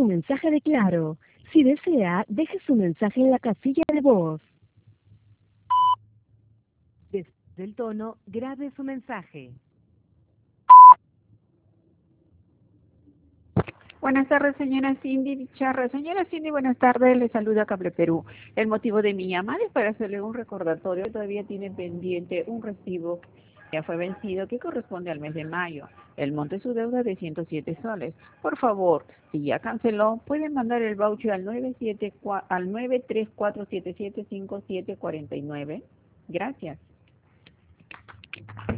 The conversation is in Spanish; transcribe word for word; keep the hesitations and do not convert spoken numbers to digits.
un mensaje de Claro. Si desea, deje su mensaje en la casilla de voz. Desde el tono, grabe su mensaje. Buenas tardes, señora Cindy Bicharra. Señora Cindy, buenas tardes. Le saluda Cable Perú. El motivo de mi llamada es para hacerle un recordatorio. Todavía tiene pendiente un recibo que ya fue vencido que corresponde al mes de mayo. El monto de su deuda de ciento siete soles. Por favor, si ya canceló, pueden mandar el voucher al nueve siete al nueve tres cuatro siete siete cinco siete cuatro nueve. Gracias.